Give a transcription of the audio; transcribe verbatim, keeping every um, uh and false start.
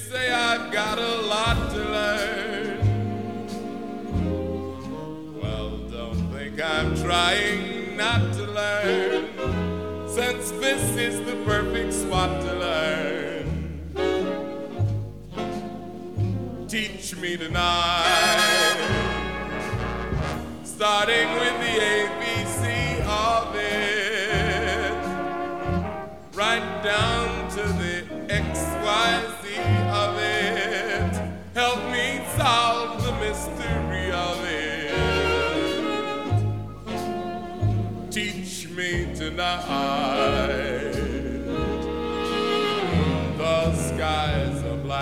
say I've got a lot to learn. Well, don't think I'm trying not to learn, since this is the perfect spot to learn. Teach me tonight, starting with the A B C of it, right down to the X Y Z of it. Help me solve the mystery of it. Teach me tonight.